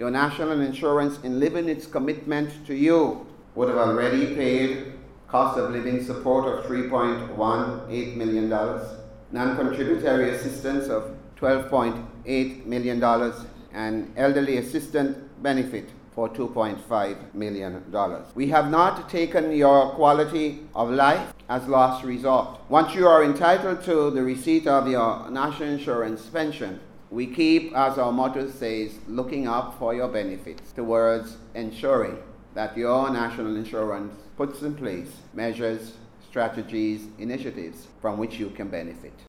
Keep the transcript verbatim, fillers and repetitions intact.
your national insurance, in living its commitment to you, would have already paid cost of living support of three point one eight million dollars, non-contributory assistance of twelve point eight million dollars, and elderly assistance benefit for two point five million dollars. We have not taken your quality of life as last resort. Once you are entitled to the receipt of your national insurance pension, we keep, as our motto says, looking up for your benefits towards ensuring that your national insurance puts in place measures, strategies, initiatives from which you can benefit.